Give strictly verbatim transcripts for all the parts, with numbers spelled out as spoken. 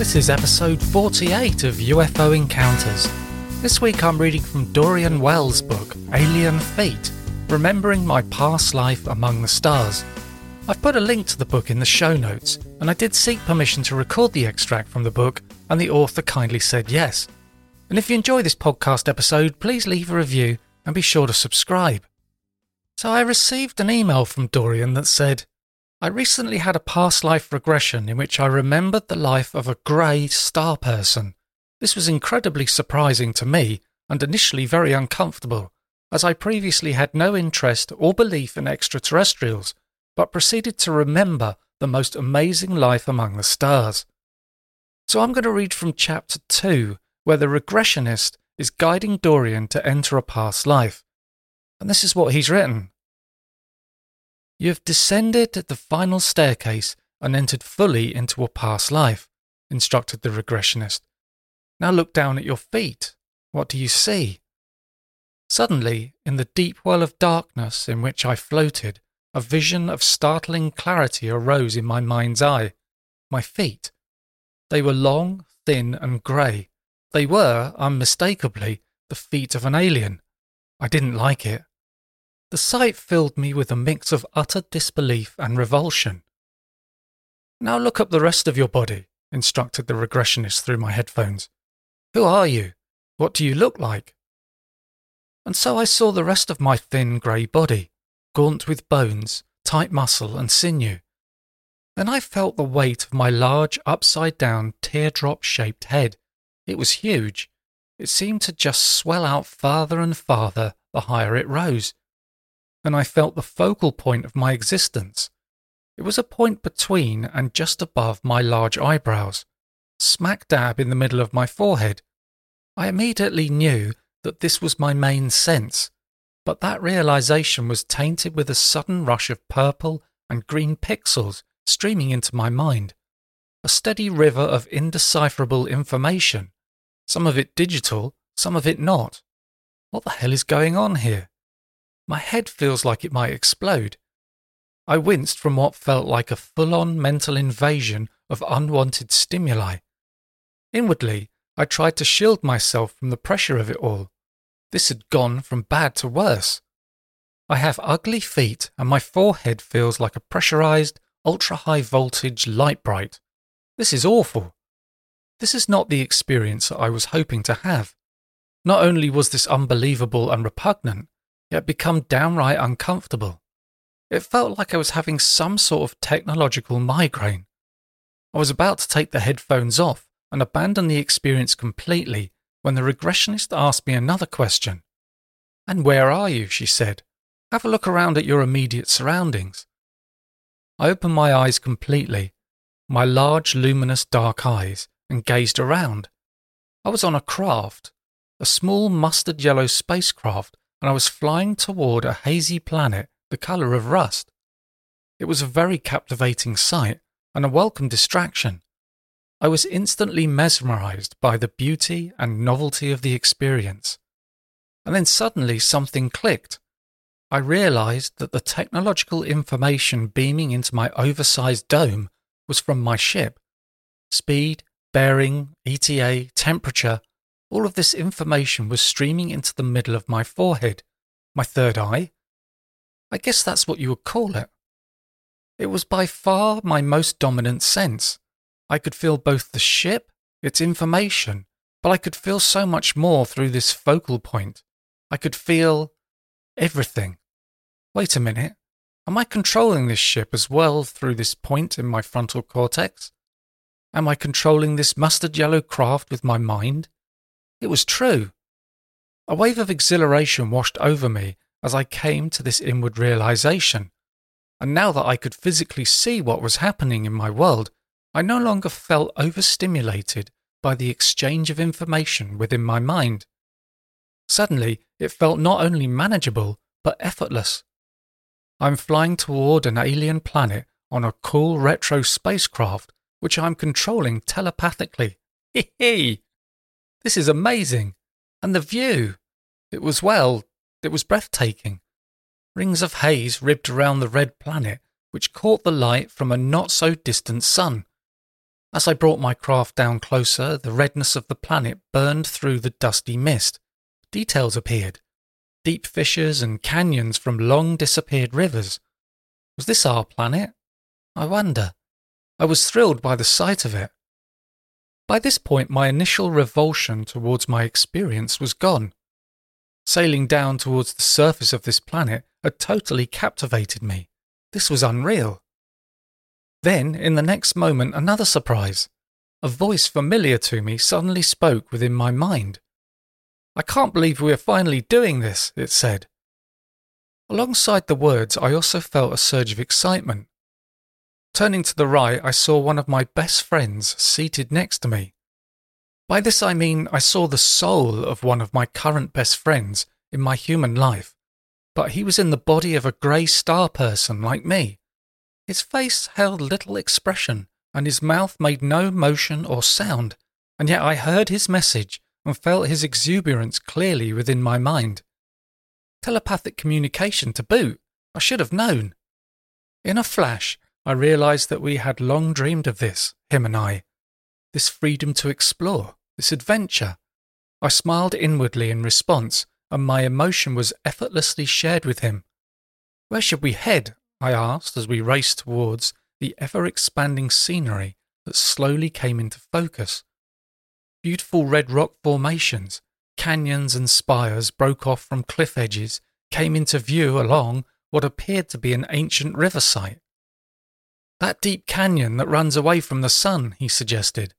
This is episode forty-eight of U F O Encounters. This week I'm reading from Dorian Wells' book, Alien Fate, Remembering My Past Life Among the Stars. I've put a link to the book in the show notes, and I did seek permission to record the extract from the book, and the author kindly said yes. And if you enjoy this podcast episode, please leave a review and be sure to subscribe. So I received an email from Dorian that said, I recently had a past life regression in which I remembered the life of a grey star person. This was incredibly surprising to me and initially very uncomfortable, as I previously had no interest or belief in extraterrestrials, but proceeded to remember the most amazing life among the stars. So I'm going to read from chapter two, where the regressionist is guiding Dorian to enter a past life. And this is what he's written. You have descended the final staircase and entered fully into a past life, instructed the regressionist. Now look down at your feet. What do you see? Suddenly, in the deep well of darkness in which I floated, a vision of startling clarity arose in my mind's eye. My feet. They were long, thin, and grey. They were, unmistakably, the feet of an alien. I didn't like it. The sight filled me with a mix of utter disbelief and revulsion. Now look up the rest of your body, instructed the regressionist through my headphones. Who are you? What do you look like? And so I saw the rest of my thin grey body, gaunt with bones, tight muscle and sinew. Then I felt the weight of my large, upside-down, teardrop-shaped head. It was huge. It seemed to just swell out farther and farther the higher it rose. And I felt the focal point of my existence. It was a point between and just above my large eyebrows, smack dab in the middle of my forehead. I immediately knew that this was my main sense, but that realization was tainted with a sudden rush of purple and green pixels streaming into my mind, a steady river of indecipherable information, some of it digital, some of it not. What the hell is going on here? My head feels like it might explode. I winced from what felt like a full-on mental invasion of unwanted stimuli. Inwardly, I tried to shield myself from the pressure of it all. This had gone from bad to worse. I have ugly feet and my forehead feels like a pressurized, ultra-high voltage light bright. This is awful. This is not the experience that I was hoping to have. Not only was this unbelievable and repugnant, yet become downright uncomfortable. It felt like I was having some sort of technological migraine. I was about to take the headphones off and abandon the experience completely when the regressionist asked me another question. And where are you? She said. Have a look around at your immediate surroundings. I opened my eyes completely, my large luminous dark eyes, and gazed around. I was on a craft, a small mustard yellow spacecraft, and I was flying toward a hazy planet the colour of rust. It was a very captivating sight and a welcome distraction. I was instantly mesmerised by the beauty and novelty of the experience. And then suddenly something clicked. I realised that the technological information beaming into my oversized dome was from my ship. Speed, bearing, E T A, temperature, all of this information was streaming into the middle of my forehead, my third eye. I guess that's what you would call it. It was by far my most dominant sense. I could feel both the ship, its information, but I could feel so much more through this focal point. I could feel everything. Wait a minute. Am I controlling this ship as well through this point in my frontal cortex? Am I controlling this mustard yellow craft with my mind? It was true. A wave of exhilaration washed over me as I came to this inward realization, and now that I could physically see what was happening in my world, I no longer felt overstimulated by the exchange of information within my mind. Suddenly, it felt not only manageable, but effortless. I'm flying toward an alien planet on a cool retro spacecraft, which I'm controlling telepathically. Hee hee! This is amazing. And the view. It was, well, it was breathtaking. Rings of haze ribbed around the red planet, which caught the light from a not-so-distant sun. As I brought my craft down closer, the redness of the planet burned through the dusty mist. Details appeared. Deep fissures and canyons from long disappeared rivers. Was this our planet? I wonder. I was thrilled by the sight of it. By this point, my initial revulsion towards my experience was gone. Sailing down towards the surface of this planet had totally captivated me. This was unreal. Then, in the next moment, another surprise. A voice familiar to me suddenly spoke within my mind. "I can't believe we are finally doing this," it said. Alongside the words, I also felt a surge of excitement. Turning to the right, I saw one of my best friends seated next to me. By this I mean I saw the soul of one of my current best friends in my human life, but he was in the body of a grey star person like me. His face held little expression, and his mouth made no motion or sound, and yet I heard his message and felt his exuberance clearly within my mind. Telepathic communication to boot. I should have known. In a flash, I realised that we had long dreamed of this, him and I. This freedom to explore, this adventure. I smiled inwardly in response, and my emotion was effortlessly shared with him. "Where should we head?" I asked as we raced towards the ever-expanding scenery that slowly came into focus. Beautiful red rock formations, canyons and spires broke off from cliff edges, came into view along what appeared to be an ancient river site. "That deep canyon that runs away from the sun," he suggested.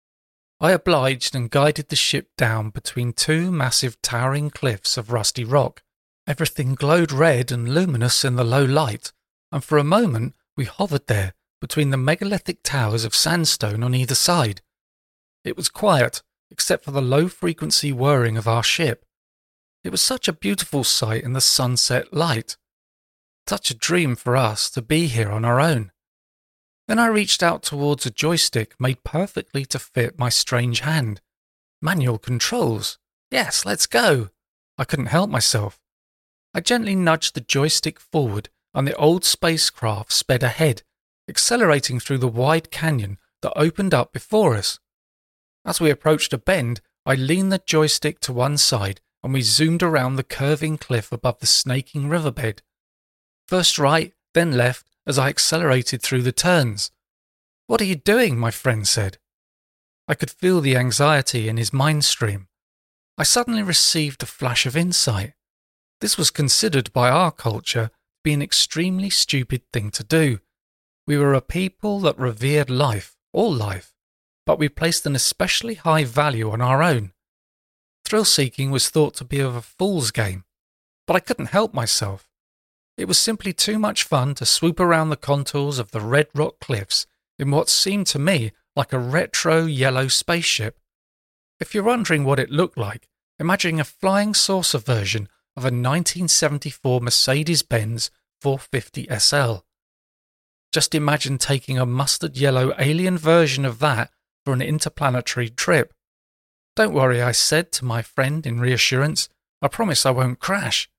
I obliged and guided the ship down between two massive towering cliffs of rusty rock. Everything glowed red and luminous in the low light, and for a moment we hovered there between the megalithic towers of sandstone on either side. It was quiet, except for the low-frequency whirring of our ship. It was such a beautiful sight in the sunset light. Such a dream for us to be here on our own. Then I reached out towards a joystick made perfectly to fit my strange hand. Manual controls. Yes, let's go. I couldn't help myself. I gently nudged the joystick forward, and the old spacecraft sped ahead, accelerating through the wide canyon that opened up before us. As we approached a bend, I leaned the joystick to one side, and we zoomed around the curving cliff above the snaking riverbed. First right, then left, as I accelerated through the turns. "What are you doing?" my friend said. I could feel the anxiety in his mind stream. I suddenly received a flash of insight. This was considered by our culture to be an extremely stupid thing to do. We were a people that revered life, all life, but we placed an especially high value on our own. Thrill-seeking was thought to be of a fool's game, but I couldn't help myself. It was simply too much fun to swoop around the contours of the red rock cliffs in what seemed to me like a retro yellow spaceship. If you're wondering what it looked like, imagine a flying saucer version of a nineteen seventy-four Mercedes-Benz four fifty S L. Just imagine taking a mustard yellow alien version of that for an interplanetary trip. "Don't worry," I said to my friend in reassurance. "I promise I won't crash."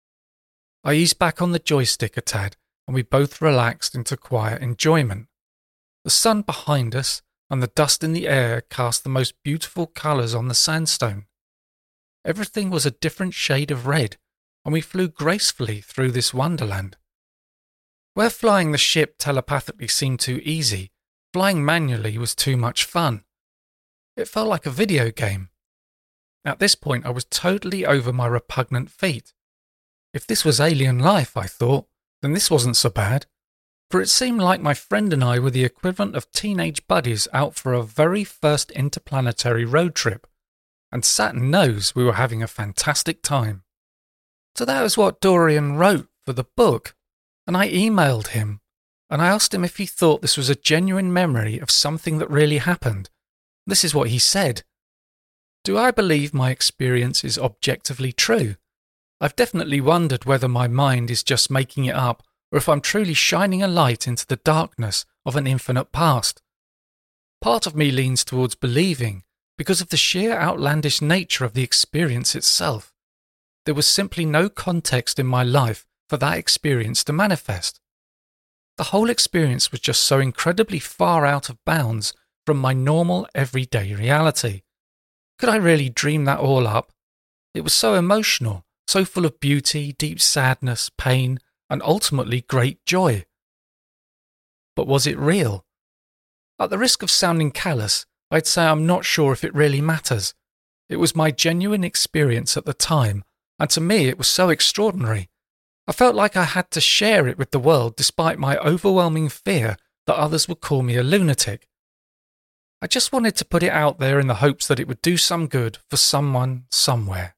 I eased back on the joystick a tad, and we both relaxed into quiet enjoyment. The sun behind us and the dust in the air cast the most beautiful colours on the sandstone. Everything was a different shade of red, and we flew gracefully through this wonderland. Where flying the ship telepathically seemed too easy, flying manually was too much fun. It felt like a video game. At this point I was totally over my repugnant feet. If this was alien life, I thought, then this wasn't so bad, for it seemed like my friend and I were the equivalent of teenage buddies out for a very first interplanetary road trip, and Saturn knows we were having a fantastic time. So that was what Dorian wrote for the book, and I emailed him, and I asked him if he thought this was a genuine memory of something that really happened. This is what he said. "Do I believe my experience is objectively true? I've definitely wondered whether my mind is just making it up or if I'm truly shining a light into the darkness of an infinite past. Part of me leans towards believing because of the sheer outlandish nature of the experience itself. There was simply no context in my life for that experience to manifest. The whole experience was just so incredibly far out of bounds from my normal everyday reality. Could I really dream that all up? It was so emotional, so full of beauty, deep sadness, pain, and ultimately great joy. But was it real? At the risk of sounding callous, I'd say I'm not sure if it really matters. It was my genuine experience at the time, and to me it was so extraordinary. I felt like I had to share it with the world despite my overwhelming fear that others would call me a lunatic. I just wanted to put it out there in the hopes that it would do some good for someone, somewhere.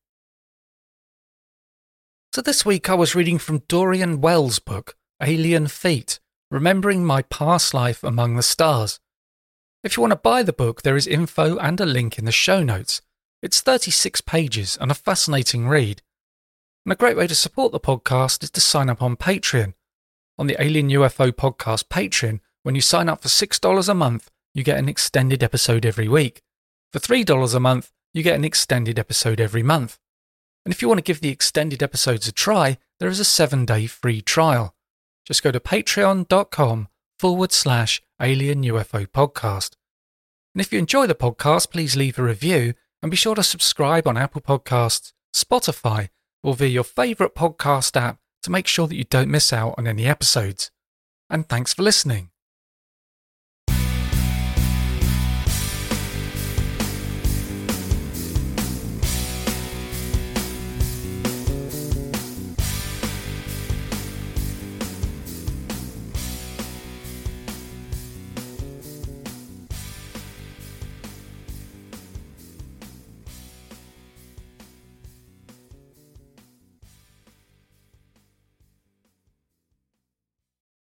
So this week I was reading from Dorian Wells' book, Alien Feet, Remembering My Past Life Among the Stars. If you want to buy the book, there is info and a link in the show notes. It's thirty-six pages and a fascinating read. And a great way to support the podcast is to sign up on Patreon. On the Alien U F O Podcast Patreon, when you sign up for six dollars a month, you get an extended episode every week. For three dollars a month, you get an extended episode every month. And if you want to give the extended episodes a try, there is a seven-day free trial. Just go to patreon.com forward slash Alien U F O Podcast. And if you enjoy the podcast, please leave a review and be sure to subscribe on Apple Podcasts, Spotify, or via your favourite podcast app to make sure that you don't miss out on any episodes. And thanks for listening.